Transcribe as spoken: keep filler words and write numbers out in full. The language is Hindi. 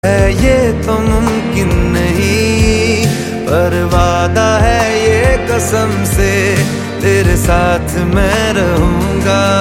है ये तो मुमकिन नहीं, पर वादा है ये कसम से, तेरे साथ मैं रहूंगा।